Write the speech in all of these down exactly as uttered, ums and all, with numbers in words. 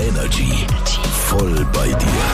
Energy. Voll bei dir.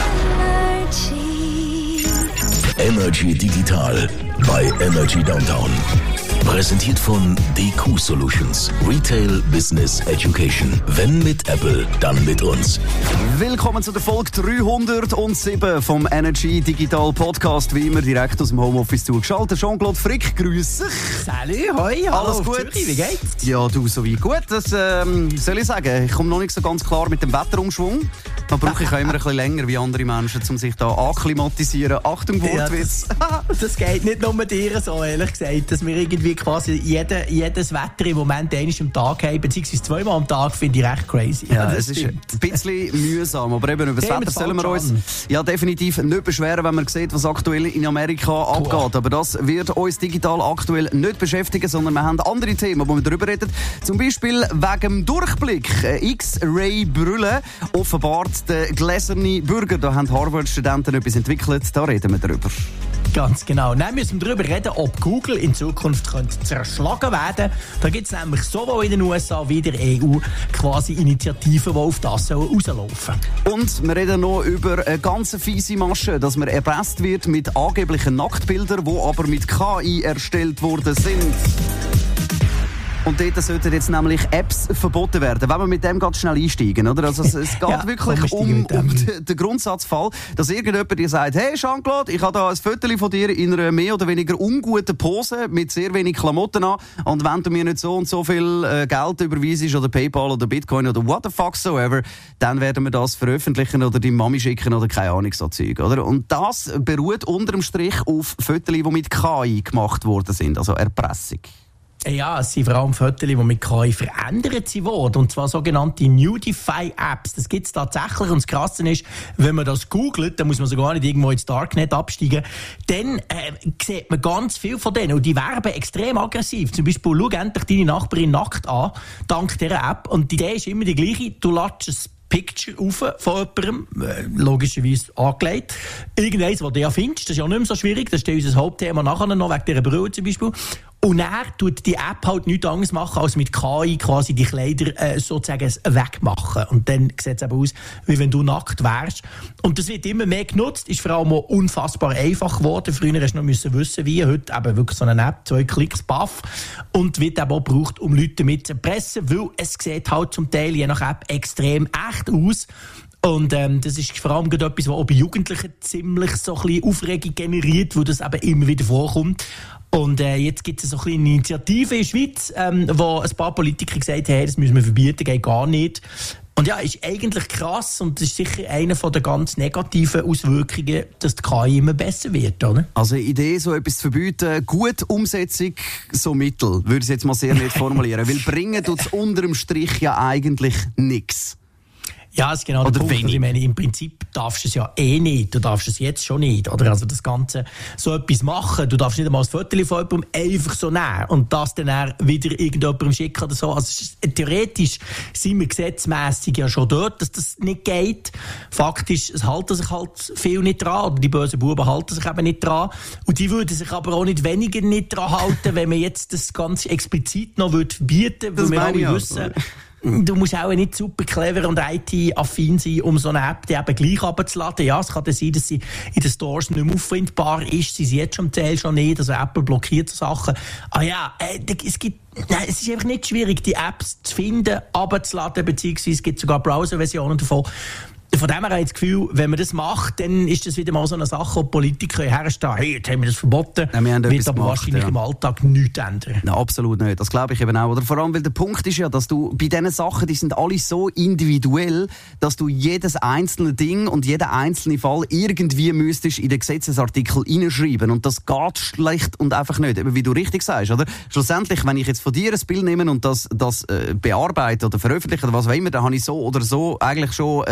Energy Digital bei Energy Downtown. Präsentiert von D Q Solutions. Retail Business Education. Wenn mit Apple, dann mit uns. Willkommen zu der Folge dreihundertsieben vom Energy Digital Podcast. Wie immer direkt aus dem Homeoffice zugeschaltet. Jean-Claude Frick, grüß dich. Salut, hoi, hallo. Alles gut? Zürich, wie geht's? Ja, du, so wie gut. Das ähm, soll ich sagen. Ich komme noch nicht so ganz klar mit dem Wetterumschwung. Da brauche ich auch immer ein bisschen länger wie andere Menschen, um sich da akklimatisieren. Achtung, Wortwitz. Ja, das, das geht nicht nur dir so, ehrlich gesagt, dass wir irgendwie quasi jede, jedes Wetter im Moment einmal am Tag haben, beziehungsweise zweimal am Tag, finde ich recht crazy. Ja, ja, es ist ein bisschen mühsam, aber eben über das Wetter sollen wir uns ja definitiv nicht beschweren, wenn man sieht, was aktuell in Amerika cool. abgeht. Aber das wird uns digital aktuell nicht beschäftigen, sondern wir haben andere Themen, wo wir darüber reden. Zum Beispiel wegen dem Durchblick. X-Ray-Brille offenbart der gläserne Bürger. Da haben Harvard-Studenten etwas entwickelt. Da reden wir darüber. Ganz genau. Dann müssen wir darüber reden, ob Google in Zukunft könnte zerschlagen werden. Da gibt es nämlich sowohl in den U S A wie in der E U quasi Initiativen, die auf das rauslaufen sollen. Und wir reden noch über eine ganz fiese Masche, dass man erpresst wird mit angeblichen Nacktbildern, die aber mit K I erstellt worden sind. Und dort sollten jetzt nämlich Apps verboten werden, wenn wir mit dem ganz schnell einsteigen, oder? Also es, es geht ja, wirklich um, um den, den Grundsatzfall, dass irgendjemand dir sagt, hey Jean-Claude, ich habe da ein Foto von dir in einer mehr oder weniger unguten Pose mit sehr wenig Klamotten an und wenn du mir nicht so und so viel äh, Geld überweisst oder PayPal oder Bitcoin oder what the fuck so ever, dann werden wir das veröffentlichen oder die Mami schicken oder keine Ahnung so Zeug, oder? Und das beruht unterm Strich auf Fotos, die mit K I gemacht worden sind, also Erpressung. Ja, es sind vor allem Fotos, die mit K I verändert wurden. Und zwar sogenannte Nudify-Apps. Das gibt es tatsächlich. Und das Krasse ist, wenn man das googelt, dann muss man sogar nicht irgendwo ins Darknet absteigen. Dann äh, sieht man ganz viel von denen. Und die werben extrem aggressiv. Zum Beispiel, schau endlich deine Nachbarin nackt an, dank dieser App. Und die Idee ist immer die gleiche. Du ladest ein Picture auf von jemandem, äh, logischerweise angelegt. Irgendeins, das du ja findest, das ist ja nicht mehr so schwierig. Das ist unser Hauptthema nachher noch, wegen dieser Brille zum Beispiel. Und dann tut die App halt nichts anderes machen, als mit K I quasi die Kleider äh, sozusagen wegmachen. Und dann sieht es eben aus, wie wenn du nackt wärst. Und das wird immer mehr genutzt, ist vor allem auch unfassbar einfach geworden. Früher hast du noch müssen wissen, wie. Heute eben wirklich so eine App, zwei Klicks, baff. Und wird eben auch gebraucht, um Leute mit zu pressen, weil es sieht halt zum Teil je nach App extrem echt aus. Und ähm, das ist vor allem etwas, was auch bei Jugendlichen ziemlich so ein bisschen Aufregung generiert, weil das eben immer wieder vorkommt. Und äh, jetzt gibt es so eine Initiative in der Schweiz, ähm, wo ein paar Politiker gesagt haben, hey, das müssen wir verbieten, geht gar nicht. Und ja, ist eigentlich krass und das ist sicher eine der ganz negativen Auswirkungen, dass die K I immer besser wird, oder? Also Idee, so etwas zu verbieten, gute Umsetzung, so Mittel, würde ich jetzt mal sehr nett formulieren, weil bringen tut es unterm Strich ja eigentlich nichts. Ja, das ist genau der Punkt. Ich meine, im Prinzip darfst du es ja eh nicht. Du darfst es jetzt schon nicht. Oder also das Ganze so etwas machen. Du darfst nicht einmal ein Foto von jemandem einfach so nehmen und das dann wieder irgendjemandem schicken oder so. Also theoretisch sind wir gesetzmässig ja schon dort, dass das nicht geht. Faktisch, es halten sich halt viel nicht dran. Oder die bösen Buben halten sich eben nicht dran. Und die würden sich aber auch nicht weniger nicht dran halten, wenn man jetzt das Ganze explizit noch verbieten würde. Weil wir alle wissen, du musst auch nicht super clever und I T-affin sein, um so eine App die eben gleich runterzuladen. Ja, es kann dann sein, dass sie in den Stores nicht mehr auffindbar ist. Sie sind jetzt schon Teil schon nicht. Also Apple blockiert so Sachen. Aber ja, äh, es gibt, nein, es ist einfach nicht schwierig, die Apps zu finden, runterzuladen, beziehungsweise es gibt sogar Browser-Versionen davon. Von dem her habe ich das Gefühl, wenn man das macht, dann ist das wieder mal so eine Sache, wo Politiker herstehen, hey, jetzt haben wir das verboten, ja, wir haben wird aber gemacht, wahrscheinlich ja. im Alltag nichts ändern. Ja, absolut nicht, das glaube ich eben auch. Oder vor allem, weil der Punkt ist ja, dass du bei diesen Sachen, die sind alle so individuell, dass du jedes einzelne Ding und jeden einzelnen Fall irgendwie müsstest in den Gesetzesartikel hineinschreiben. Und das geht schlecht und einfach nicht, eben wie du richtig sagst. Oder? Schlussendlich, wenn ich jetzt von dir ein Bild nehme und das, das äh, bearbeite oder veröffentliche oder was auch immer, dann habe ich so oder so eigentlich schon äh, ein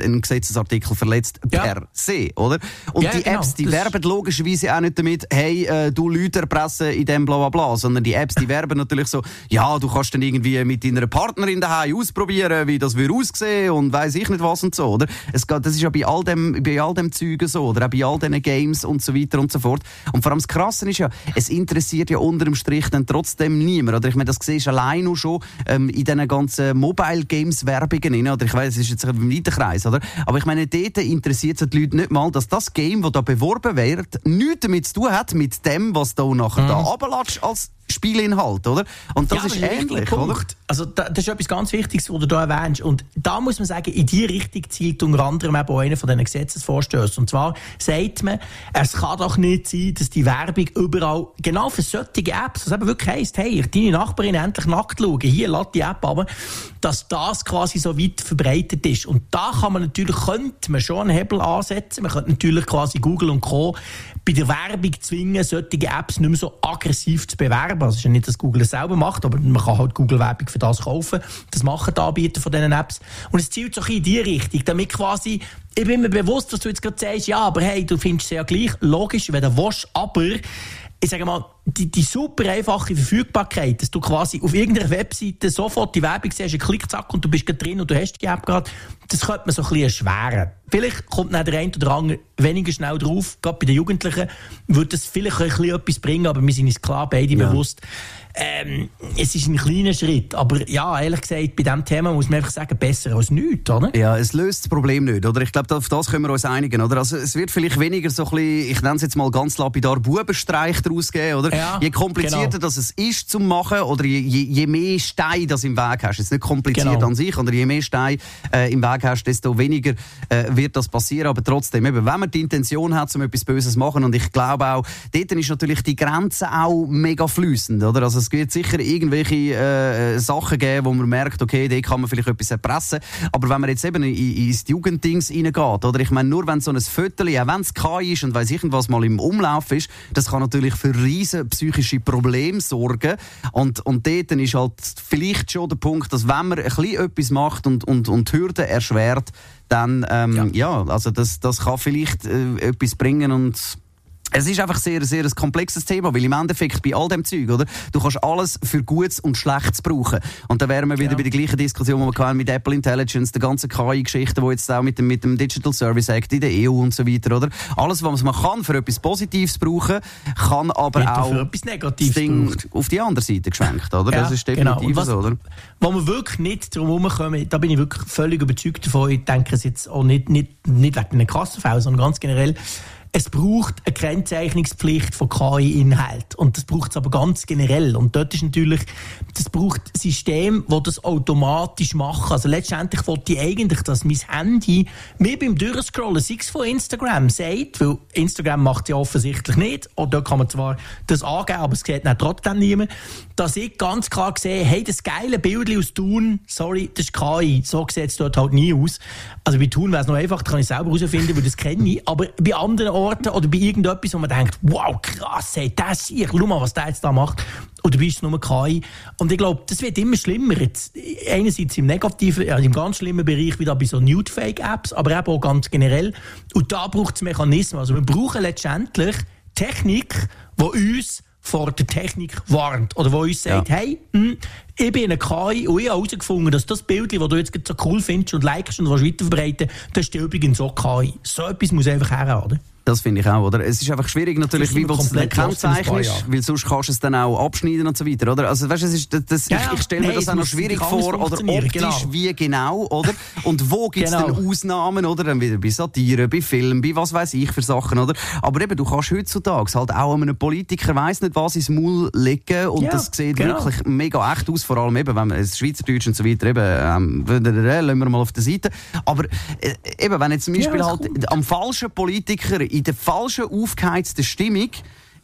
einen Gesetzesartikel verletzt ja. per se, oder? Und ja, die genau. Apps, die das werben logischerweise auch nicht damit, hey, äh, du Leute erpressen in dem bla bla bla, sondern die Apps, die werben natürlich so, ja, du kannst dann irgendwie mit deiner Partnerin daheim ausprobieren, wie das würde aussehen und weiss ich nicht was und so, oder? Es geht, das ist ja bei all dem, bei all dem Zeugen so, oder auch bei all diesen Games und so weiter und so fort. Und vor allem das Krasse ist ja, es interessiert ja unter dem Strich dann trotzdem niemand, oder? Ich meine, das siehst du allein nur schon ähm, in diesen ganzen Mobile-Games-Werbungen, oder? Ich weiss, es ist jetzt ein weiter Kreis, oder? Aber ich meine, dort interessiert es die Leute nicht mal, dass das Game, das da beworben wird, nichts damit zu tun hat, mit dem, was da nachher mhm. da runterlatscht als Spielinhalt, oder? Und das ja, ist ähnlich, oder? Also da, das ist etwas ganz Wichtiges, was du da erwähnst. Und da muss man sagen, in die Richtung zielt unter anderem auch einer von diesen Gesetzesvorstößen. Und zwar sagt man, es kann doch nicht sein, dass die Werbung überall, genau für solche Apps, was eben wirklich heisst, hey, deine Nachbarin endlich nackt schauen, hier, lad die App runter, dass das quasi so weit verbreitet ist. Und da kann man natürlich, könnte man schon einen Hebel ansetzen. Man könnte natürlich quasi Google und Co. bei der Werbung zwingen, solche Apps nicht mehr so aggressiv zu bewerben. Also es ist ja nicht, dass Google es selber macht, aber man kann halt Google-Werbung für das kaufen. Das machen die Anbieter von diesen Apps. Und es zielt so ein bisschen in die Richtung, damit quasi, ich bin mir bewusst, dass du jetzt gerade sagst, ja, aber hey, du findest es ja gleich logisch, wenn du willst, aber ich sage mal, die, die super einfache Verfügbarkeit, dass du quasi auf irgendeiner Webseite sofort die Werbung siehst, einen Klick, zack, und du bist drin und du hast die App gerade, das könnte man so ein bisschen erschweren. Vielleicht kommt dann der eine oder andere weniger schnell drauf, gerade bei den Jugendlichen, würde das vielleicht ein bisschen etwas bringen, aber wir sind uns klar beide ja. bewusst, ähm, es ist ein kleiner Schritt, aber ja, ehrlich gesagt, bei diesem Thema muss man einfach sagen, besser als nichts, oder? Ja, es löst das Problem nicht, oder? Ich glaube, auf das können wir uns einigen, oder? Also es wird vielleicht weniger so ein bisschen, ich nenne es jetzt mal ganz lapidar, Bubenstreich daraus geben, oder? Ja, je komplizierter genau. das es ist zum Machen, oder je, je, je mehr Steine das im Weg hast, jetzt nicht kompliziert genau. an sich, oder je mehr Steine äh, im Weg hast, desto weniger äh, wird das passieren, aber trotzdem, eben, wenn man die Intention hat, um etwas Böses zu machen, und ich glaube auch, dort ist natürlich die Grenze auch mega fließend, oder? Also es wird sicher irgendwelche äh, Sachen geben, wo man merkt, okay, da kann man vielleicht etwas erpressen. Aber wenn man jetzt eben in, ins Jugenddings reingeht, oder? Ich meine, nur wenn so ein Viertel, auch wenn es K I ist und weiss ich was mal im Umlauf ist, das kann natürlich für riesen psychische Probleme sorgen. Und, und dort ist halt vielleicht schon der Punkt, dass wenn man ein bisschen etwas macht und, und, und Hürden erschwert, dann, ähm, ja. ja, also das, das kann vielleicht äh, etwas bringen und es ist einfach sehr, sehr ein komplexes Thema, weil im Endeffekt bei all dem Zeug, oder? Du kannst alles für Gutes und Schlechtes brauchen. Und da wären wir wieder ja. bei der gleichen Diskussion, die wir hatten mit Apple Intelligence, der ganzen K I-Geschichte, die jetzt auch mit dem, mit dem Digital Service Act in der E U und so weiter, oder? Alles, was man kann für etwas Positives brauchen, kann aber Wird auch für etwas Negatives Ding auf die andere Seite geschwenkt, oder? Ja, das ist definitiv genau. was, so, oder? Wo wir wirklich nicht drum herumkommen, da bin ich wirklich völlig überzeugt davon, ich denke es jetzt auch nicht, nicht, nicht wegen einem Kassenfall, sondern ganz generell, es braucht eine Kennzeichnungspflicht von K I-Inhalt. Und das braucht es aber ganz generell. Und dort ist natürlich, das braucht ein System, das das automatisch macht. Also letztendlich wollte ich eigentlich, dass mein Handy mir beim Durchscrollen, sei es von Instagram, sagt, weil Instagram macht es ja offensichtlich nicht, oder dort kann man zwar das angeben, aber es sieht dann trotzdem niemand, dass ich ganz klar sehe, hey, das geile Bild aus Thun, sorry, das ist K I, so sieht es dort halt nie aus. Also bei Thun wäre es noch einfach, das kann ich selber herausfinden, weil das kenne ich, aber bei anderen Orten oder bei irgendetwas, wo man denkt, wow, krass, hey, das hier, schau mal, was der jetzt da macht. Oder bist du nur K I? Und ich glaube, das wird immer schlimmer. Jetzt, einerseits im negativen, also im ganz schlimmen Bereich, wie da bei so Nude-Fake-Apps, aber eben auch ganz generell. Und da braucht es Mechanismen. Also wir brauchen letztendlich Technik, die uns vor der Technik warnt. Oder wo uns sagt, ja. hey, mh, ich bin eine K I und ich habe herausgefunden, dass das Bild, das du jetzt so cool findest und likest und weiterverbreiten willst, das ist übrigens so K I. So etwas muss einfach her, oder? Das finde ich auch, oder? Es ist einfach schwierig natürlich, wie du es kennzeichnest, weil sonst kannst du es dann auch abschneiden und so weiter, oder? Also weißt, es ist, das, das, ja, ich, ich stelle mir nee, das auch noch schwierig vor, oder optisch, genau. wie genau, oder? Und wo gibt es genau. denn Ausnahmen, oder? Dann wieder bei Satire, bei Film, bei was weiß ich für Sachen, oder? Aber eben, du kannst heutzutage halt auch einem Politiker weiss nicht was ins Maul legen und ja, das sieht genau. wirklich mega echt aus, vor allem eben, wenn man das Schweizerdeutsch und so weiter, eben, ähm, lassen wir mal auf der Seite. Aber äh, eben, wenn jetzt zum Beispiel ja, halt gut. am falschen Politiker in der falschen, aufgeheizten Stimmung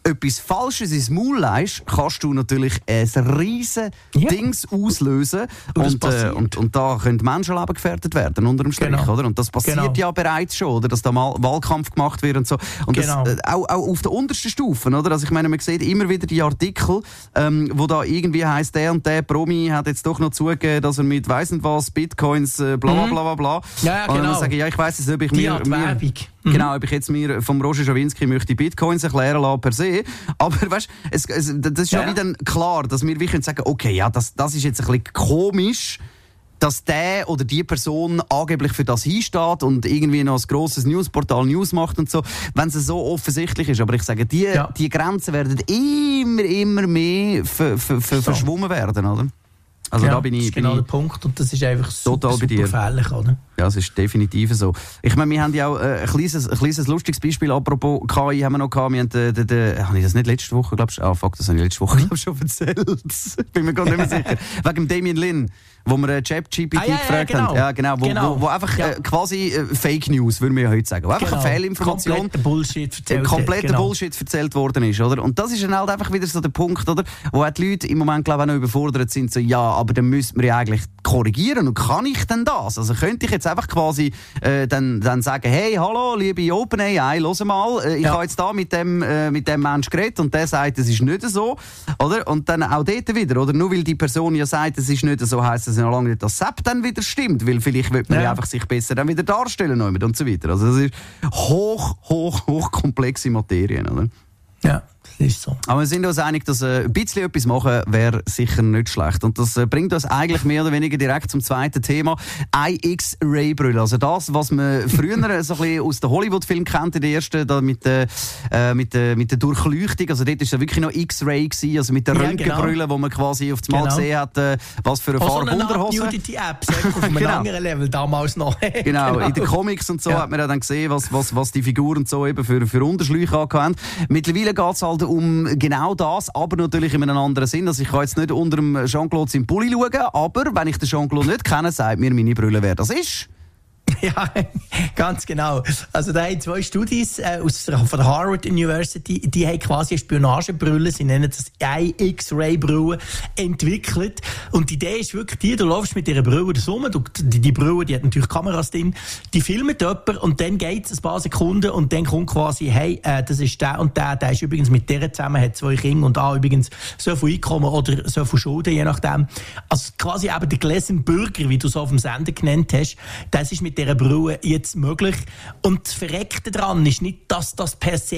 etwas Falsches ins Maul leist, kannst du natürlich ein riesen Ja. Dings auslösen. Und das Und, äh, passiert. und, und da können Menschenleben gefährdet werden, unter dem Strich, Genau. oder? Und das passiert Genau. ja bereits schon, oder? Dass da mal Wahlkampf gemacht wird und so. Und Genau. das, äh, auch, auch auf der untersten Stufe, oder? Also ich meine, man sieht immer wieder die Artikel, ähm, wo da irgendwie heisst, der und der Promi hat jetzt doch noch zugegeben, dass er mit weiss nicht was, Bitcoins, äh, bla bla Mhm. bla bla bla. Ja, ja, Und dann genau. sagen, ja, ich weiss es, ob ich Die mir... Art mir Werbung. Mhm. Genau, ob ich jetzt mir vom Roger Schawinski möchte Bitcoins erklären lassen per se. Aber weißt, es, es, das ist ja, Ja. wie dann klar, dass wir wirklich sagen, okay, ja, das, das ist jetzt ein bisschen komisch, dass der oder die Person angeblich für das hinsteht und irgendwie noch ein grosses Newsportal News macht und so, wenn es so offensichtlich ist. Aber ich sage, die, Ja. die Grenzen werden immer, immer mehr ver, ver, ver, So. verschwommen werden, oder? Also ja, da bin das ich, ist bin genau ich der Punkt und das ist einfach super, total bei dir. super gefährlich, oder? Ja, es ist definitiv so. Ich meine, wir haben ja auch äh, ein kleines, ein kleines lustiges Beispiel, apropos K I haben wir noch gehabt. Wir haben den, den, den, habe ich das nicht letzte Woche, glaube ich? Ah, fuck, das habe ich letzte Woche, glaube ich, schon erzählt. Bin mir gar nicht mehr sicher. Wegen dem Damien Lin, wo wir äh, ChatGPT Ah, ja, ja, gefragt genau. haben. Ja, genau. Wo, Genau. Wo, wo einfach Ja. äh, quasi äh, Fake News, würden wir ja heute sagen. Wo einfach Genau. eine Fehlinformation. Kompletter Bullshit erzählt. kompletter genau. Bullshit erzählt worden ist, oder? Und das ist dann halt einfach wieder so der Punkt, oder? Wo auch die Leute im Moment, glaube ich, auch noch überfordert sind, so, ja, aber dann müssten wir ja eigentlich korrigieren. Und kann ich denn das? Also könnte ich jetzt einfach quasi äh, dann, dann sagen, hey, hallo, liebe OpenAI, hör mal, äh, ich Ja. habe jetzt da mit dem, äh, mit dem Mensch geredet und der sagt, es ist nicht so, oder? Und dann auch dort wieder, oder? Nur weil die Person ja sagt, es ist nicht so, heisst das ja noch lange nicht, dass das dann wieder stimmt, weil vielleicht will man ja. Ja. einfach sich besser dann wieder darstellen und so weiter. Also das ist hoch, hoch, hoch komplexe Materien, oder? Ja, das ist so. Aber wir sind uns einig, dass äh, ein bisschen etwas machen wäre sicher nicht schlecht. Und das äh, bringt uns eigentlich mehr oder weniger direkt zum zweiten Thema. I X-Ray-Brille. Also das, was man früher so ein bisschen aus den Hollywood-Filmen kennt, in der ersten, da mit, äh, äh, mit, äh, mit der Durchleuchtung. Also dort war es wirklich noch X-Ray gewesen, also mit der Ja, Röntgenbrille, genau. wo man quasi auf das Mal Genau. gesehen hat, äh, was für eine Auch so Farbe eine Unterhose. Nudity-App, auf einem Genau. anderen Level damals noch. Genau, in den Comics und so Ja. hat man ja dann gesehen, was, was, was die Figuren so eben für, für Unterschläuche haben. Mittlerweile geht es halt um genau das, aber natürlich in einem anderen Sinn. Also ich kann jetzt nicht unter dem Jean-Claude seinen Pulli schauen, aber wenn ich den Jean-Claude nicht kenne, sagt mir meine Brille, wer das ist. Ja, ganz genau. Also da haben zwei Studis äh, aus, von der Harvard University, die haben quasi eine Spionagebrille, sie nennen das I X-Ray-Brille, entwickelt. Und die Idee ist wirklich die, du läufst mit dieser Brille da rum, du, die, die Brille, die hat natürlich Kameras drin, die filmen jemanden und dann geht es ein paar Sekunden und dann kommt quasi, hey, äh, das ist der und der, der ist übrigens mit der zusammen, hat zwei Kinder und ah, übrigens so viel Einkommen oder so viel Schulden, je nachdem. Also quasi eben der gläserne Bürger, wie du es auf dem Sender genannt hast, das ist mit dieser Brille jetzt möglich. Und das Verreckte daran ist nicht, dass das per se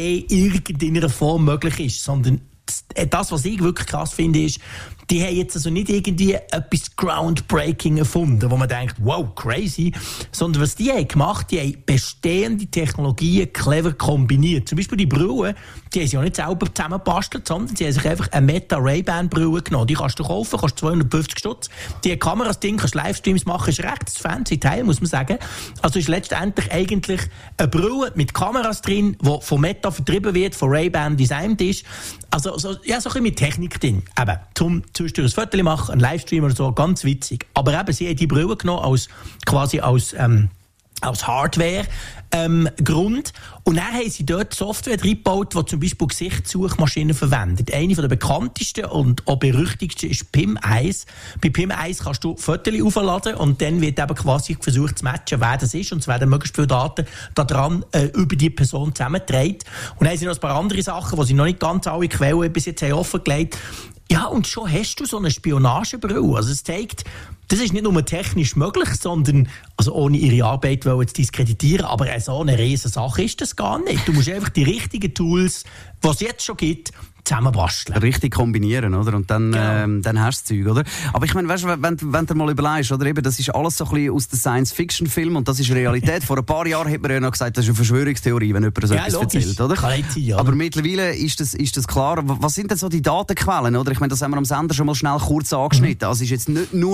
in einer Form möglich ist, sondern das, was ich wirklich krass finde, ist, die haben jetzt also nicht irgendwie etwas groundbreaking erfunden, wo man denkt, wow, crazy, sondern was die haben gemacht, die haben bestehende Technologien clever kombiniert. Zum Beispiel die Brille, die haben sie auch nicht selber zusammengebastelt, sondern sie haben sich einfach eine Meta-Ray-Ban-Brille genommen. Die kannst du kaufen, kostet zweihundertfünfzig Stutz. Die hat Kameras drin, kannst Livestreams machen, ist ein rechtes fancy Teil, muss man sagen. Also ist letztendlich eigentlich eine Brille mit Kameras drin, die von Meta vertrieben wird, von Ray-Ban designt ist. Also so, ja, so ein bisschen mit Technik drin. Eben, zum zwischendurch ein Foto machen, ein Livestream oder so, ganz witzig. Aber eben, sie haben die Brille genommen als, quasi als, ähm, als Hardware, ähm, Grund. Und dann haben sie dort Software reingebaut, die zum Beispiel Gesichtssuchmaschinen verwendet. Eine der bekanntesten und auch berüchtigsten ist P I M eins. Bei P I M eins kannst du Fotos aufladen und dann wird eben quasi versucht zu matchen, wer das ist. Und es werden möglichst viele Daten daran äh, über die Person zusammengetragen. Und dann haben sie noch ein paar andere Sachen, die sie noch nicht ganz alle Quellen bis jetzt haben offengelegt. Ja, und schon hast du so eine Spionagebrille. Also es zeigt, das ist nicht nur technisch möglich, sondern, also ohne ihre Arbeit zu diskreditieren, aber so eine riesige Sache ist das gar nicht. Du musst einfach die richtigen Tools, die es jetzt schon gibt, zusammenbasteln. Richtig kombinieren, oder? Und dann, Genau. ähm, dann hast du das Zeug, oder? Aber ich meine, weißt du, wenn, wenn du mal überlegst, oder eben, das ist alles so ein bisschen aus den Science-Fiction-Filmen und das ist Realität. Vor ein paar Jahren hat man ja noch gesagt, das ist eine Verschwörungstheorie, wenn jemand so Ja, etwas logisch. erzählt, oder? Kann nicht sein, oder? Aber mittlerweile ist das, ist das klar. Was sind denn so die Datenquellen, oder? Ich meine, das haben wir am Sender schon mal schnell kurz angeschnitten. Mhm. Also es ist jetzt nicht nur einfach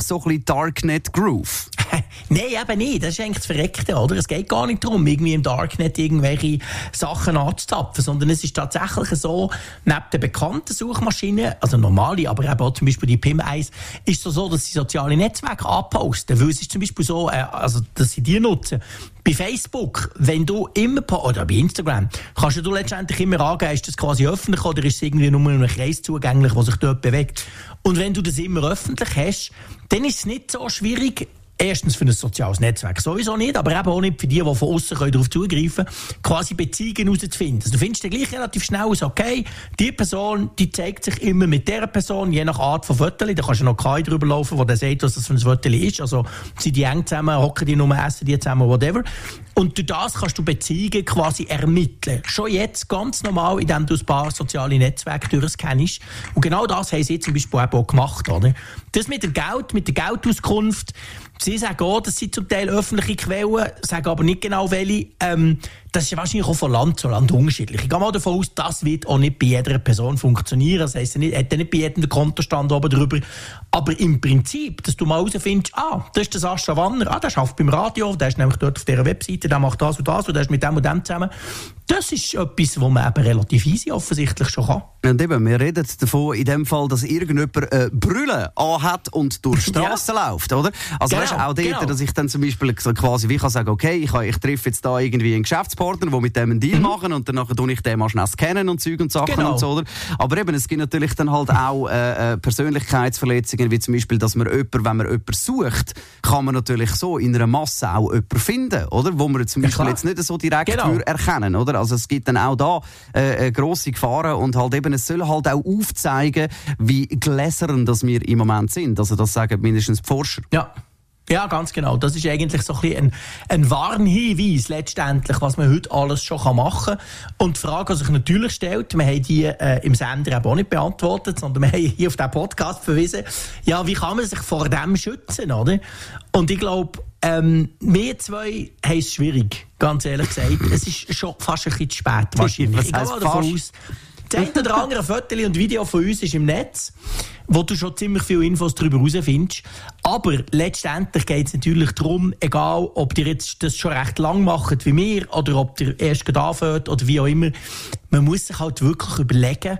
so ein bisschen Darknet-Groove? Nein, eben nicht. Das ist eigentlich das Verreckte, oder? Es geht gar nicht darum, irgendwie im Darknet irgendwelche Sachen anzutapfen, sondern es ist tatsächlich so, neben den bekannten Suchmaschinen, also normale, aber eben auch zum Beispiel die P I M eins, ist es so, dass sie soziale Netzwerke anposten. Weil es ist zum Beispiel so, äh, also, dass sie die nutzen. Bei Facebook, wenn du immer, oder bei Instagram, kannst du letztendlich immer angeben, ist das quasi öffentlich oder ist es irgendwie nur in einem Kreis zugänglich, der sich dort bewegt. Und wenn du das immer öffentlich hast, dann ist es nicht so schwierig, erstens für ein soziales Netzwerk sowieso nicht, aber eben auch nicht für die, die von außen darauf zugreifen können, quasi Beziehungen herauszufinden. Also du findest dann gleich relativ schnell aus, okay, die Person, die zeigt sich immer mit dieser Person, je nach Art von Fotos. Da kannst du noch K I drüber laufen, wo der sagt, was das für ein Foto ist. Also sind die eng zusammen, hocken die nur, essen die zusammen, whatever. Und durch das kannst du Beziehungen quasi ermitteln. Schon jetzt ganz normal, indem du ein paar soziale Netzwerke durchscannst. Und genau das haben sie zum Beispiel auch gemacht. Oder? Das mit dem Geld, mit der Geldauskunft, sie sagen auch, das sind zum Teil öffentliche Quellen, sagen aber nicht genau welche. Ähm, das ist wahrscheinlich auch von Land zu Land unterschiedlich. Ich gehe mal davon aus, das wird auch nicht bei jeder Person funktionieren. Das heisst, er hat nicht bei jedem den Kontostand oben drüber. Aber im Prinzip, dass du mal herausfindest, ah, das ist der Sascha Wanner, ah, der arbeitet beim Radio, der ist nämlich dort auf dieser Webseite, der macht das und das und der ist mit dem und dem zusammen. Das ist etwas, was man eben relativ easy offensichtlich schon kann. Und eben, wir reden davon in dem Fall, dass irgendjemand äh, Brille anhat und durch die Straße ja. läuft, oder? Also genau, weißt, auch dort, genau. dass ich dann zum Beispiel quasi wie kann sagen, okay, ich, ich treffe jetzt da irgendwie einen Geschäftspartner, der mit dem einen Deal mhm. machen und dann tue ich den mal schnell scannen und Zeug und Sachen genau. und so, oder? Aber eben, es gibt natürlich dann halt auch äh, Persönlichkeitsverletzungen, wie zum Beispiel, dass man jemanden, wenn man jemanden sucht, kann man natürlich so in einer Masse auch jemanden finden, oder? Wo man zum Beispiel ja, jetzt nicht so direkt genau. erkennen, oder? Also es gibt dann auch da äh, grosse Gefahren und halt eben, es soll halt auch aufzeigen, wie gläsern das wir im Moment sind. Also das sagen mindestens die Forscher. Ja. Ja, ganz genau. Das ist eigentlich so ein bisschen ein, ein Warnhinweis letztendlich, was man heute alles schon machen kann. Und die Frage, die sich natürlich stellt, wir haben die äh, im Sender eben auch nicht beantwortet, sondern wir haben hier auf diesen Podcast verwiesen, ja, wie kann man sich vor dem schützen, oder? Und ich glaube, ähm, wir zwei haben es schwierig, ganz ehrlich gesagt. Es ist schon fast ein bisschen zu spät wahrscheinlich. Was ich gehe mal davon aus, das eine oder andere Foto und Video von uns ist im Netz, wo du schon ziemlich viele Infos darüber herausfindest. Aber letztendlich geht es natürlich darum, egal ob ihr jetzt das schon recht lang macht wie wir oder ob ihr erst gerade anfängt oder wie auch immer, man muss sich halt wirklich überlegen,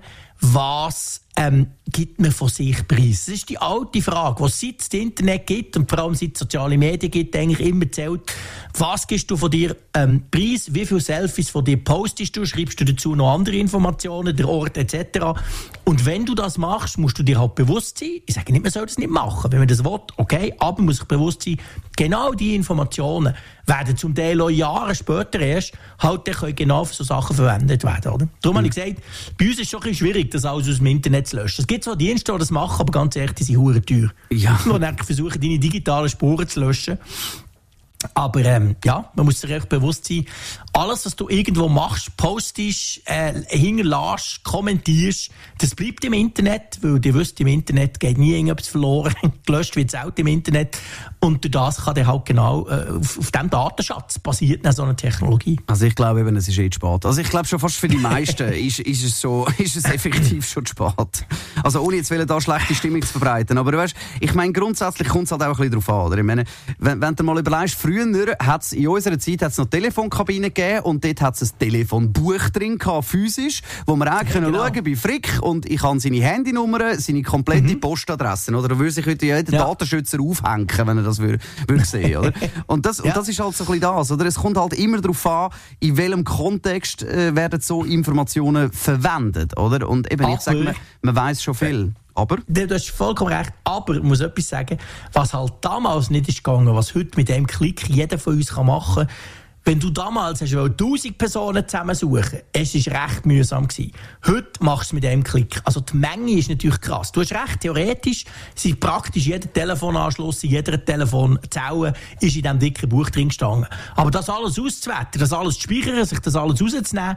was ähm, gibt man von sich preis? Das ist die alte Frage, was seit es das Internet gibt und vor allem seit es soziale Medien gibt, eigentlich immer zählt, was gibst du von dir ähm, preis, wie viele Selfies von dir postest du, schreibst du dazu noch andere Informationen, der Ort et cetera. Und wenn du das machst, musst du dir halt bewusst sein, ich sage nicht, man soll das nicht machen, wenn man das will, okay, aber man muss sich bewusst sein, genau diese Informationen werden zum Teil auch Jahre später erst halt dann genau für so Sachen verwendet werden, oder? Darum mhm. habe ich gesagt, bei uns ist es schon ein bisschen schwierig, das alles aus dem Internet zu löschen. Es gibt zwar Dienste, die das machen, aber ganz ehrlich, die sind verdammt teuer. Ja. Die dann versuchen, deine digitalen Spuren zu löschen. Aber ähm, ja, man muss sich echt bewusst sein, alles, was du irgendwo machst, postest, äh, hinterlässt, kommentierst, das bleibt im Internet, weil ihr wisst, im Internet geht nie irgendetwas verloren, gelöscht wird selten im Internet und durch das kann dann halt genau äh, auf, auf diesem Datenschatz basiert so eine Technologie. Also ich glaube eben, es ist eh zu spät. Also ich glaube schon fast für die meisten ist, ist, es so, ist es effektiv schon zu spät. Also ohne jetzt da schlechte Stimmung zu verbreiten, aber weißt, ich meine, grundsätzlich kommt es halt auch ein bisschen darauf an, oder? Ich meine, wenn, wenn du mal überlegst, früher hat's in unserer Zeit hat's noch Telefonkabinen gegeben und dort hat es ein Telefonbuch drin gehabt, physisch, wo man auch ja, können genau. schauen bei Frick und ich habe seine Handynummer, seine komplette mhm. Postadresse, oder? Da würde sich heute jeder ja. Datenschützer aufhängen, wenn er das würde, würde sehen, oder? Und das, ja. und das ist halt so ein bisschen das, oder? Es kommt halt immer darauf an, in welchem Kontext äh, werden so Informationen verwendet, oder? Und eben, aber ich sage, man, man weiss schon viel. Aber? Du hast vollkommen recht, aber ich muss etwas sagen, was halt damals nicht ist gegangen, was heute mit dem Klick jeder von uns machen kann. Wenn du damals hast tausend Personen zusammensuchen, es war recht mühsam gewesen. Heute machst du es mit einem Klick. Also die Menge ist natürlich krass. Du hast recht, theoretisch sind praktisch jeder Telefonanschluss in jeder Telefonzelle ist in diesem dicken Buch drin gestanden. Aber das alles auszuwerten, das alles zu speichern, sich das alles rauszunehmen,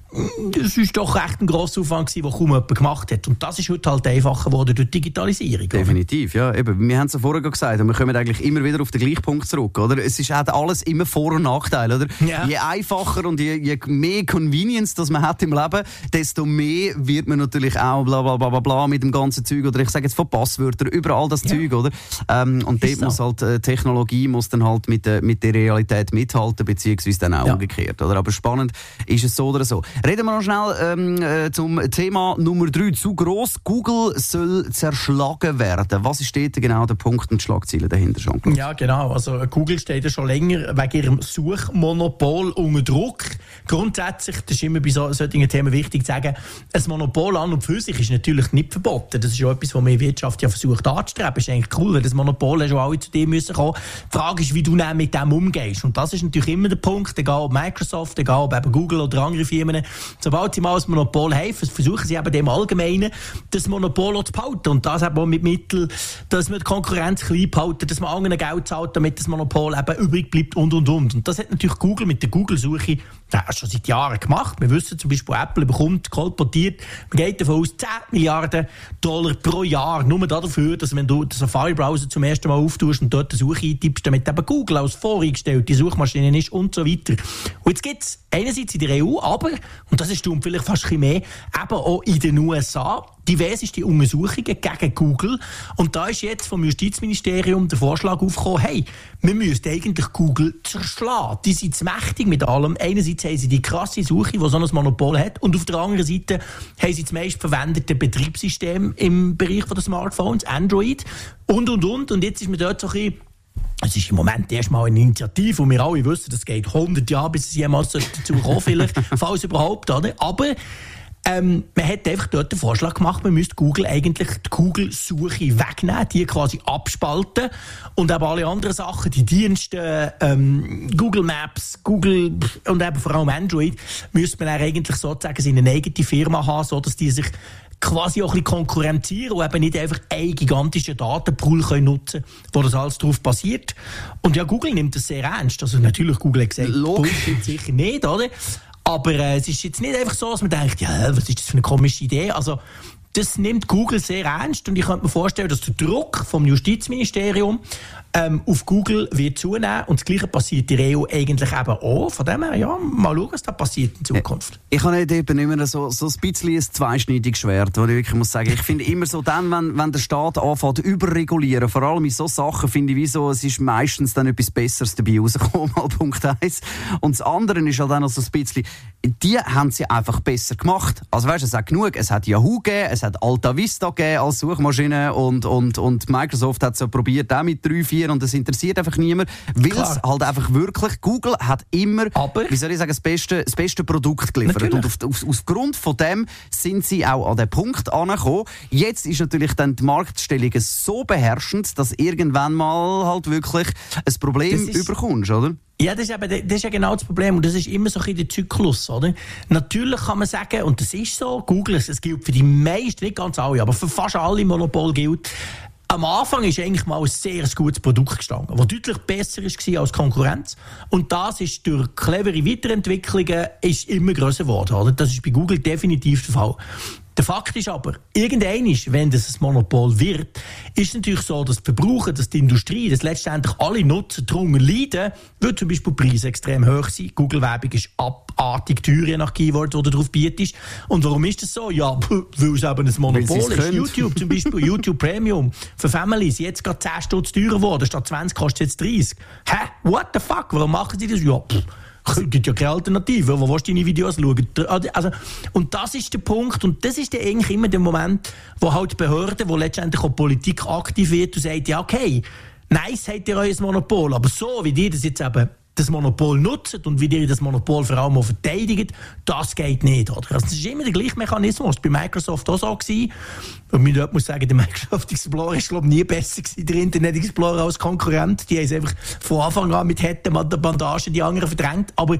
das ist doch echt ein grosser Aufwand, den kaum jemand gemacht hat. Und das ist heute halt einfacher geworden durch Digitalisierung. Definitiv, oder? Ja. Eben, wir haben es ja vorher gesagt, und wir kommen eigentlich immer wieder auf den gleichen Punkt zurück. Oder? Es ist halt alles immer Vor- und Nachteil. Oder? Ja. Je einfacher und je, je mehr Convenience das man hat im Leben, desto mehr wird man natürlich auch bla bla bla bla, bla mit dem ganzen Zeug. Oder ich sage jetzt von Passwörtern, überall das ja. Zeug. Oder? Ähm, und dort so. muss halt äh, Technologie muss dann halt mit, äh, mit der Realität mithalten, beziehungsweise dann auch ja. umgekehrt. Oder? Aber spannend ist es so oder so. Reden wir noch schnell ähm, äh, zum Thema Nummer drei. Zu gross. Google soll zerschlagen werden. Was ist dort genau der Punkt und die Schlagziele dahinter, Jean-Claude? Ja, genau. Also Google steht ja schon länger wegen ihrem Suchmonopol unter Druck. Grundsätzlich, das ist immer bei so, solchen Themen wichtig zu sagen, ein Monopol an und für sich ist natürlich nicht verboten. Das ist ja etwas, was man in der Wirtschaft ja versucht anzustreben. Das ist eigentlich cool, weil das Monopol schon alle zu dir müssen kommen. Die Frage ist, wie du dann mit dem umgehst. Und das ist natürlich immer der Punkt, egal ob Microsoft, egal ob eben Google oder andere Firmen. Sobald sie mal ein Monopol haben, versuchen sie eben dem Allgemeinen das Monopol zu behalten. Und das eben auch mit Mitteln, dass man die Konkurrenz klein behalten, dass man anderen Geld zahlt, damit das Monopol eben übrig bleibt und, und, und. Und das hat natürlich Google mit der Google-Suche schon seit Jahren gemacht. Wir wissen zum Beispiel, Apple bekommt kolportiert, man geht davon aus, zehn Milliarden Dollar pro Jahr, nur dafür, dass wenn du den Safari-Browser zum ersten Mal auftust und dort eine Suche eintippst, damit eben Google als voreingestellte Suchmaschine ist und so weiter. Und jetzt gibt es einerseits in der E U, aber, und das ist vielleicht fast ein bisschen mehr, eben auch in den U S A, diverseste Untersuchungen gegen Google. Und da ist jetzt vom Justizministerium der Vorschlag aufgekommen, hey, wir müssen eigentlich Google zerschlagen. Die sind zu mächtig mit allem. Einerseits haben sie die krasse Suche, die so ein Monopol hat, und auf der anderen Seite haben sie das meist verwendete Betriebssystem im Bereich der Smartphones, Android, und, und, und. Und jetzt ist mir dort so ein bisschen, es ist im Moment erstmal eine Initiative, und wir alle wissen, das geht hundert Jahre, bis es jemals dazu kommt, vielleicht, falls überhaupt, oder? Aber Ähm, man hat einfach dort den Vorschlag gemacht, man müsste Google eigentlich die Google-Suche wegnehmen, die quasi abspalten, und eben alle anderen Sachen, die Dienste, ähm, Google Maps, Google und eben vor allem Android, müsste man eigentlich sozusagen seine eigene Firma haben, so dass die sich quasi auch ein bisschen konkurrenzieren und eben nicht einfach einen gigantischen Datenpool können nutzen können, wo das alles drauf basiert. Und ja, Google nimmt das sehr ernst. Also natürlich, Google hat gesagt, Bullshit sicher nicht, oder? Aber äh, es ist jetzt nicht einfach so, dass man denkt, ja, was ist das für eine komische Idee? Also, das nimmt Google sehr ernst, und ich könnte mir vorstellen, dass der Druck vom Justizministerium ähm, auf Google wird zunehmen, und das Gleiche passiert in der E U eigentlich eben auch. Von dem her, ja, mal schauen, was da passiert in Zukunft. Ich habe nicht eben immer so, so ein bisschen ein zweischneidiges Schwert, wo ich wirklich muss sagen, ich finde immer so dann, wenn, wenn der Staat anfängt überregulieren, vor allem in so Sachen, finde ich, wie so, es ist meistens dann etwas Besseres dabei rausgekommen, mal Punkt eins. Und das andere ist halt auch noch so ein bisschen, die haben sie einfach besser gemacht. Also weißt du, es hat genug, es hat Yahoo gegeben, es hat Alta Vista gegeben als Suchmaschine, und, und, und Microsoft hat so probiert, auch mit drei, vier, und das interessiert einfach niemand, weil es halt einfach wirklich, Google hat immer, aber, wie soll ich sagen, das beste, das beste Produkt geliefert. Natürlich. Und auf, auf, aufgrund von dem sind sie auch an den Punkt angekommen. Jetzt ist natürlich dann die Marktstellung so beherrschend, dass irgendwann mal halt wirklich ein Problem überkommst, oder? Ja, das ist, eben, das ist ja genau das Problem, und das ist immer so ein bisschen der Zyklus, oder? Natürlich kann man sagen, und das ist so, Google, es gilt für die meisten, nicht ganz alle, aber für fast alle Monopol gilt, am Anfang ist eigentlich mal ein sehr gutes Produkt gestanden, das deutlich besser war als Konkurrenz. Und das ist durch clevere Weiterentwicklungen ist immer grösser geworden, oder? Das ist bei Google definitiv der Fall. Der Fakt ist aber, irgendwann, wenn das ein Monopol wird, ist es natürlich so, dass die Verbraucher, dass die Industrie, dass letztendlich alle Nutzer darunter leiden, weil zum Beispiel Preise extrem hoch sind. Google-Werbung ist abartig teuer, je nach Keyword, die du darauf bietest. Und warum ist das so? Ja, weil es eben ein Monopol ist. YouTube zum Beispiel, YouTube Premium für Families, jetzt gerade zehn Stutz teurer geworden, statt zwanzig kostet jetzt dreißig. Hä? What the fuck? Warum machen sie das? Ja, pff. Es gibt ja keine Alternative. Wo willst du deine Videos schauen? Also, und das ist der Punkt. Und das ist dann eigentlich immer der Moment, wo halt die Behörden, wo letztendlich auch Politik aktiv wird und sagt, ja, okay, nice habt ihr euer Monopol, aber so, wie ihr das jetzt eben das Monopol nutzt und wie ihr das Monopol vor allem auch verteidigt, das geht nicht. Oder? Also das ist immer der gleiche Mechanismus. Bei Microsoft auch so gewesen. Und ich muss sagen, der Microsoft Explorer ist, glaube ich, nie besser gewesen, der Internet Explorer als Konkurrent. Die haben es einfach von Anfang an mit Bandagen die anderen verdrängt. Aber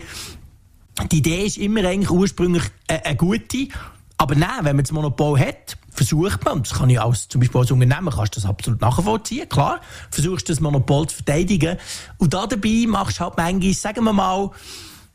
die Idee ist immer eigentlich ursprünglich eine, eine gute. Aber nein, wenn man das Monopol hat, versucht man, und das kann ich als, zum Beispiel als Unternehmen, kannst du das absolut nachvollziehen, klar, versuchst du das Monopol zu verteidigen, und da dabei machst du halt manchmal, sagen wir mal,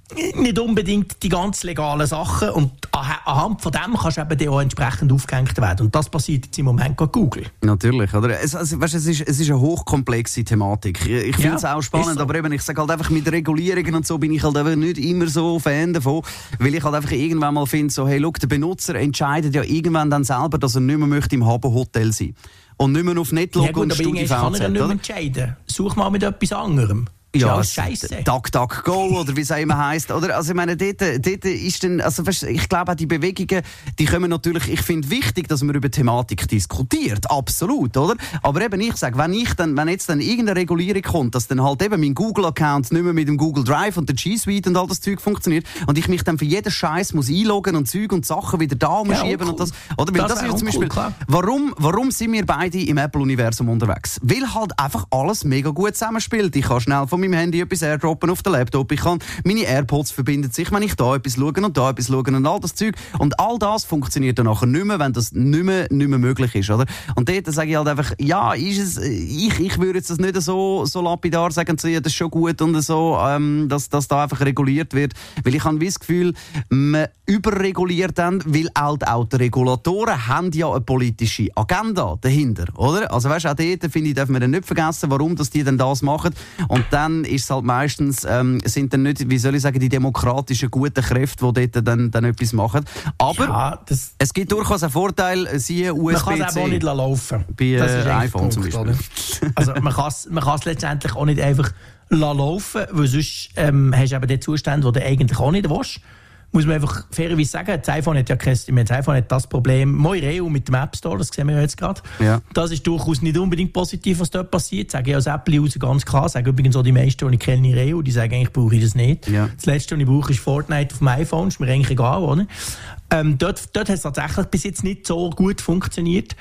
nicht unbedingt die ganz legalen Sachen und anhand von dem kannst du eben auch entsprechend aufgehängt werden. Und das passiert jetzt im Moment bei Google. Natürlich, oder? Es, also, weißt, es, ist, es ist eine hochkomplexe Thematik. Ich, ich finde es ja, auch spannend, so. Aber eben, ich sage halt einfach, mit Regulierungen und so bin ich halt einfach nicht immer so Fan davon, weil ich halt einfach irgendwann mal finde, so, hey, look, der Benutzer entscheidet ja irgendwann dann selber, dass er nicht mehr möchte im Habbo-Hotel sein und nicht mehr auf Netlog ja, und StudiVZ. Kann er ja nicht mehr entscheiden. Such mal mit etwas anderem. Ja, DuckDuckGo oder wie es auch immer heisst. Oder? Also ich meine, dort, dort ist dann, also ich glaube auch die Bewegungen, die kommen natürlich, ich finde wichtig, dass man über Thematik diskutiert, absolut, oder? Aber eben ich sage, wenn ich dann, wenn jetzt dann irgendeine Regulierung kommt, dass dann halt eben mein Google-Account nicht mehr mit dem Google Drive und der G Suite und all das Zeug funktioniert und ich mich dann für jeden Scheiß muss einloggen und Zeug und Sachen wieder da muss ja, schieben cool. und das, oder? Weil das, das ist zum Beispiel, cool, warum, warum sind wir beide im Apple-Universum unterwegs? Weil halt einfach alles mega gut zusammenspielt. Ich kann schnell von meinem Handy etwas airdroppen auf den Laptop. Ich kann meine AirPods verbinden sich, wenn ich da etwas schaue und da etwas schaue und all das Zeug. Und all das funktioniert dann nachher nicht mehr, wenn das nicht mehr, nicht mehr möglich ist, oder? Und dort sage ich halt einfach, ja, ist es, ich, ich würde jetzt das nicht so, so lapidar sagen, das ist schon gut und so, ähm, dass, dass da einfach reguliert wird. Weil ich habe das Gefühl, man überreguliert dann, weil halt auch die Regulatoren haben ja eine politische Agenda dahinter, oder? Also weißt du, auch dort, finde ich, darf man dann nicht vergessen, warum dass die dann das machen. Und dann ist halt meistens, ähm, sind dann nicht, wie soll ich sagen, die demokratischen guten Kräfte, die dort dann, dann etwas machen. Aber ja, es gibt durchaus einen Vorteil, siehe U S B C. Man kann es auch nicht laufen. Bei das ist äh, iPhone Punkt, zum Beispiel. Also man kann es man letztendlich auch nicht einfach laufen, weil sonst ähm, hast du eben den Zustand, den du eigentlich auch nicht willst. Muss man einfach fairerweise sagen, das iPhone hat ja kein, das iPhone hat das Problem, Moireo mit dem App Store, das sehen wir ja jetzt gerade. Ja. Das ist durchaus nicht unbedingt positiv, was dort passiert. Sage ich als Apple-User ganz klar. Sage übrigens auch die meisten, die ich kenne, Reo, die sagen, eigentlich brauche ich das nicht. Ja. Das Letzte, was ich brauche, ist Fortnite auf dem iPhone. Ist mir eigentlich egal, oder? Ähm, dort, dort hat es tatsächlich bis jetzt nicht so gut funktioniert.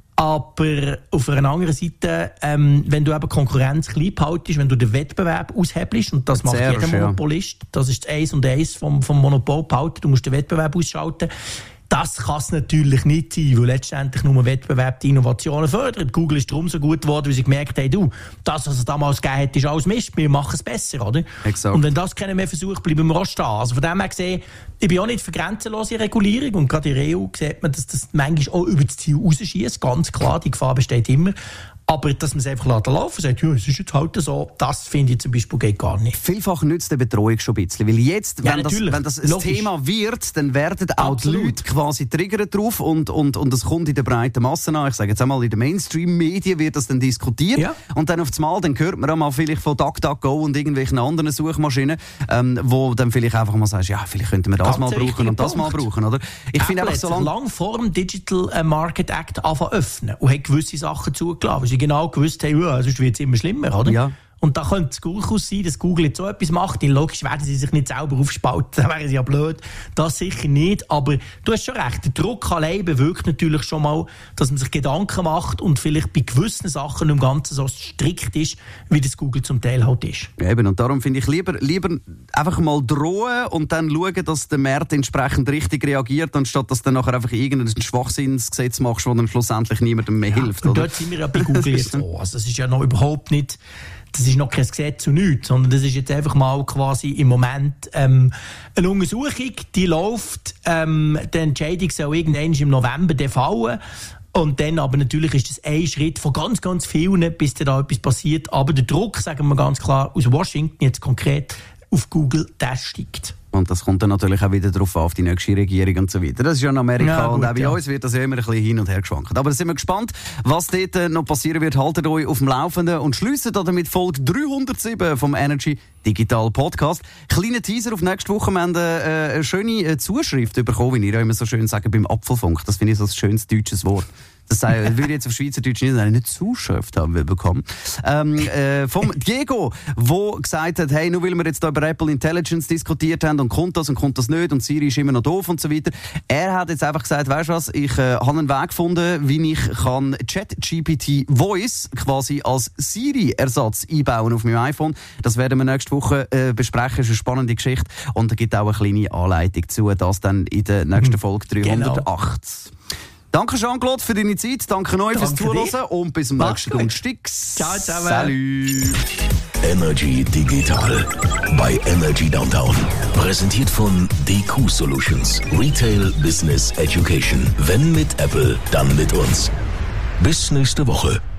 Aber auf einer anderen Seite, ähm, wenn du eben Konkurrenz klein behaltest, wenn du den Wettbewerb aushebelst, und das macht jeder Monopolist, das ist das Eins und Eins vom, vom Monopol behalten, du musst den Wettbewerb ausschalten. Das kann es natürlich nicht sein, weil letztendlich nur Wettbewerb die Innovationen fördert. Google ist darum so gut geworden, weil sie gemerkt haben, du, das, was es damals gegeben hat, ist alles Mist, wir machen es besser, oder? Exakt. Und wenn das keiner mehr versucht, bleiben wir auch stehen. Also von dem her gesehen, ich bin auch nicht für grenzenlose Regulierung und gerade in der E U sieht man, dass das manchmal auch über das Ziel rausschießt, ganz klar, die Gefahr besteht immer. Aber dass man es einfach laufen lässt, sagt, ja, es ist jetzt halt so, das finde ich zum Beispiel geht gar nicht. Vielfach nützt die Betreuung schon ein bisschen, weil jetzt, ja, wenn, das, wenn das ein Logisch. Thema wird, dann werden auch Absolut. die Leute quasi triggern drauf und, und, und es kommt in der breiten Masse an. Ich sage jetzt einmal, in den Mainstream-Medien wird das dann diskutiert ja. und dann auf das Mal, dann hört man auch mal vielleicht von DuckDuckGo und irgendwelchen anderen Suchmaschinen, ähm, wo dann vielleicht einfach mal sagst, ja, vielleicht könnten wir das Ganz mal brauchen und das Punkt. mal brauchen, oder? Ich finde einfach so lang... lang vor dem Digital Market Act anfangen öffnen und hat gewisse Sachen zugelassen. Genau gewusst haben, ja, sonst wird es immer schlimmer, oder? Ja. Und da könnte es durchaus sein, dass Google jetzt so etwas macht. Logisch werden sie sich nicht selber aufspalten, dann wären sie ja blöd. Das sicher nicht, aber du hast schon recht. Der Druck allein bewirkt natürlich schon mal, dass man sich Gedanken macht und vielleicht bei gewissen Sachen im Ganzen so strikt ist, wie das Google zum Teil halt ist. Ja, eben, und darum finde ich lieber, lieber einfach mal drohen und dann schauen, dass der Markt entsprechend richtig reagiert, anstatt dass du dann nachher einfach irgendein Schwachsinnsgesetz machst, das dann schlussendlich niemandem mehr ja, hilft. Und oder? Dort sind wir ja bei Google jetzt so. Also das ist ja noch überhaupt nicht... Das ist noch kein Gesetz zu nichts, sondern das ist jetzt einfach mal quasi im Moment ähm, eine Untersuchung, die läuft. Ähm, die Entscheidung soll irgendwann im November fallen. Und dann aber natürlich ist das ein Schritt von ganz, ganz vielen, bis da etwas passiert. Aber der Druck, sagen wir ganz klar, aus Washington jetzt konkret auf Google, der steigt. Und das kommt dann natürlich auch wieder darauf an, auf die nächste Regierung und so weiter. Das ist ja in Amerika ja, gut, und auch bei ja. uns wird das ja immer ein bisschen hin und her geschwankt. Aber da sind wir gespannt, was dort noch passieren wird. Haltet euch auf dem Laufenden und schliessen damit Folge dreihundertsieben vom Energy Digital Podcast. Kleiner Teaser auf nächste Woche. Wir haben eine, eine schöne Zuschrift bekommen, wie ihr immer so schön sagt, beim Apfelfunk. Das finde ich so ein schönes deutsches Wort. Das sei, würde jetzt auf Schweizerdeutsch nicht eine Zuschrift haben wir bekommen. Ähm, äh, vom Diego, der gesagt hat, hey, nur weil wir jetzt da über Apple Intelligence diskutiert haben und kommt das und kommt das nicht und Siri ist immer noch doof und so weiter. Er hat jetzt einfach gesagt, weißt du was, ich äh, habe einen Weg gefunden, wie ich kann ChatGPT Voice quasi als Siri-Ersatz einbauen auf meinem iPhone. Das werden wir nächste Woche äh, besprechen. Das ist eine spannende Geschichte und da gibt auch eine kleine Anleitung zu, das dann in der nächsten Folge dreihundertacht. Genau. Danke Jean-Claude für deine Zeit, danke euch fürs Zuhören und bis zum nächsten Donnerstag. Ciao zusammen. Salut. Energy Digital bei Energy Downtown. Präsentiert von D Q Solutions. Retail Business Education. Wenn mit Apple, dann mit uns. Bis nächste Woche.